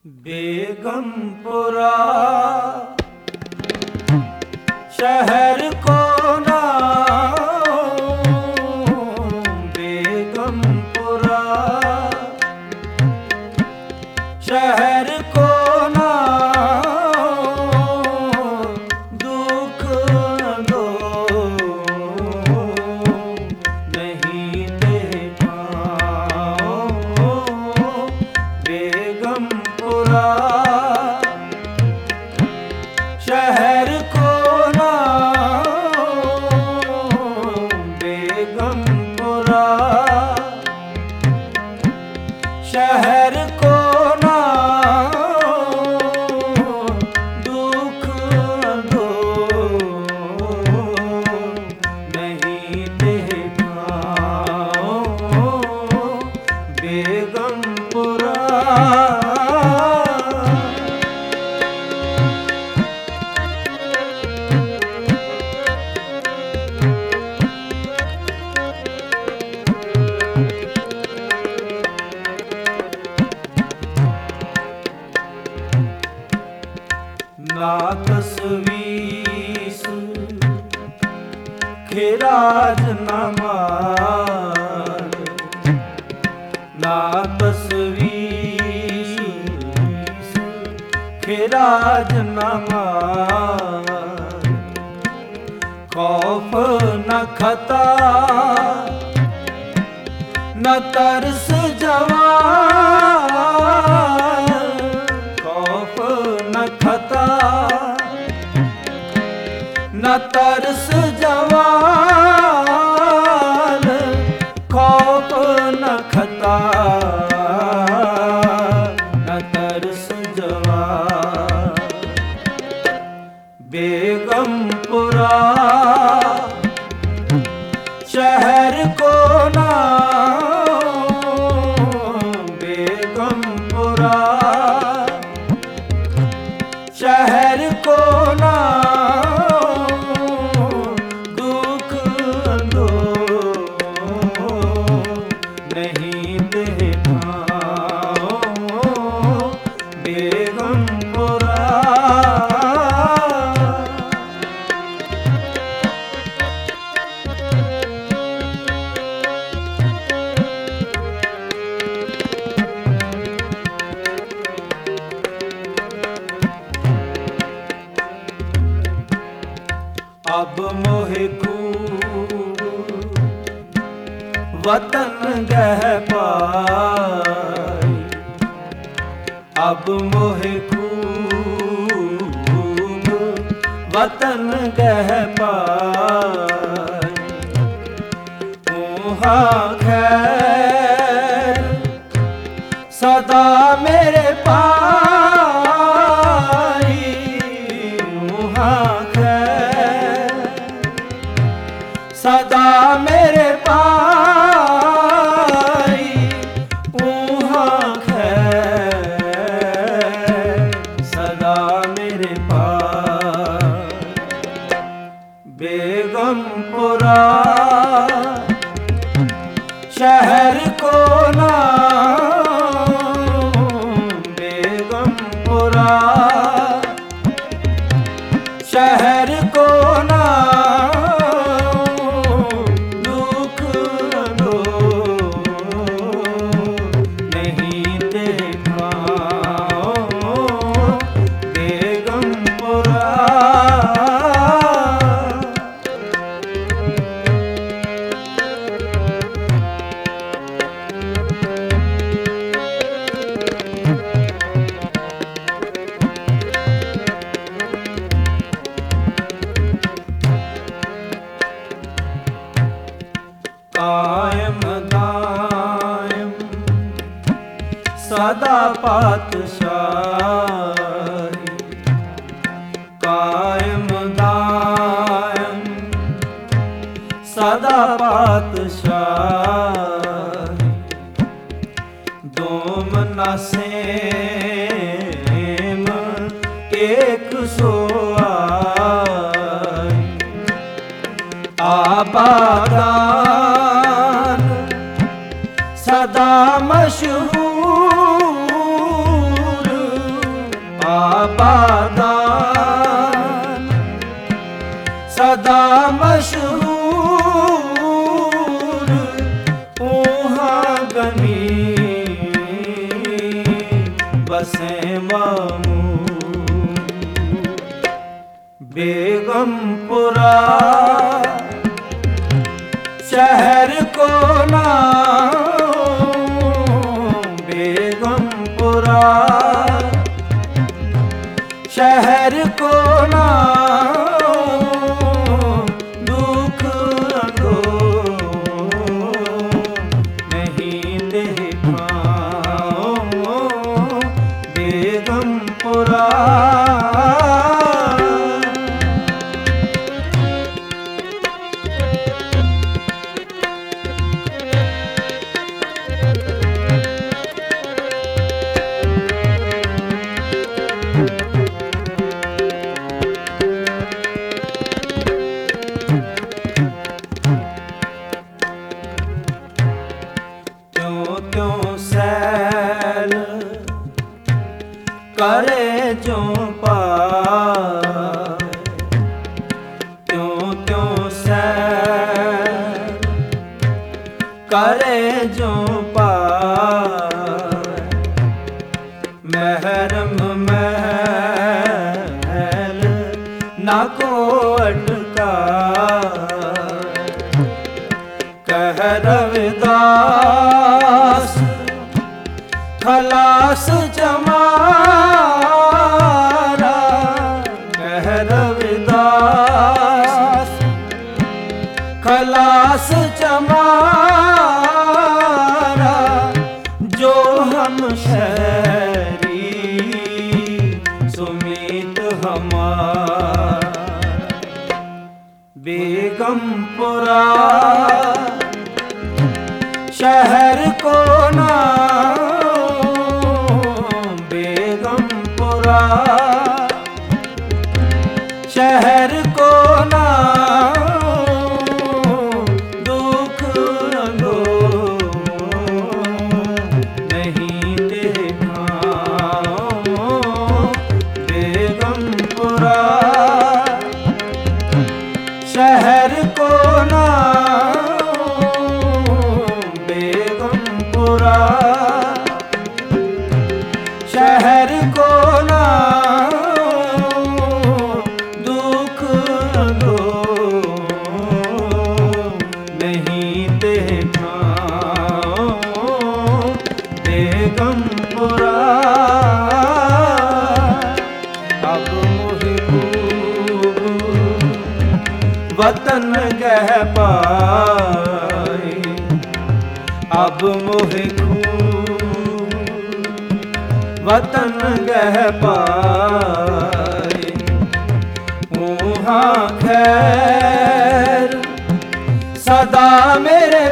बेगमपुरा शहर को नाम बेगमपुरा शहर को नाम दुख दो नहीं दे पाओ बेगमपुरा शहर को नाम बेगमपुरा शहर को नाम दुख दो नहीं दे पाओ बेगमपुरा। ना तस्वीस खिराज न मार ना तस्वीस खिराज न मार खौफ न खता न तरस जवान खौफ न खता न तरस जवान खौफ न खता न तरस जवान बेगमपुरा शहर को नाम बेगमपुरा शहर को नाम दुख दो नहीं दे पाओ बेगमपुरा। अब मोहे खूब वतन गह पाई अब मोहे खूब वतन गह पाई वहाँ खैर सदा मेरे पाई वहाँ सदा मेरे पाई वहाँ खैर सदा मेरे पाई बेगमपुरा शहर को नाम बेगमपुरा शहर को कायम दायम सदा पातशाही कायम दायम सदा पातशाही दोम न सेम एक सोआई आबादान सदा मशहूर बाबादान सदा मशहूर ऊहाँ गमी बसे मामूर बेगमपुरा शहर को नाम बेगमपुरा शहर को नाम दुख दो नहीं देखा बेगमपुरा करे जो पाए त्यों त्यों सैर करे जो पाए महरम महल ना को अटका कह रविदास खलास जमारा कह रविदास खलास जमारा जो हम शहरी सुमीत हमारा बेगमपुरा शहर को नाम बेगमपुरा शहर को नाम दुख दो नहीं देखा बेगमपुरा शहर को शहर को नाम दुख दो नहीं देखा बेगमपुरा अब मोहि खूब वतन गह पाए अब मोहि वतन गह पाए ऊहाँ खैर सदा मेरे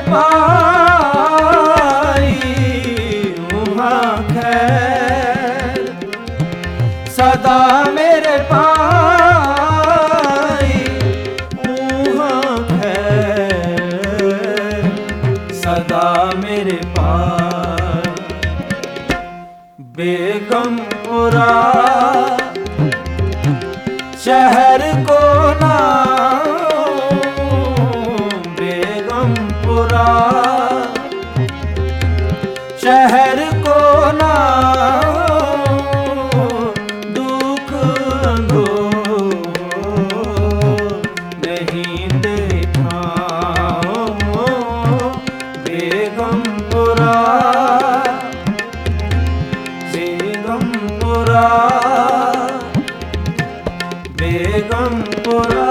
पाई ऊहाँ खैर सदा मेरे पाई ऊहाँ खैर सदा मेरे पाई बेगमपुरा शहर को नाम बेगमपुरा शहर को नाम दुख दो नहीं देखा बेगमपुरा बेगमपुरा बेगमपुरा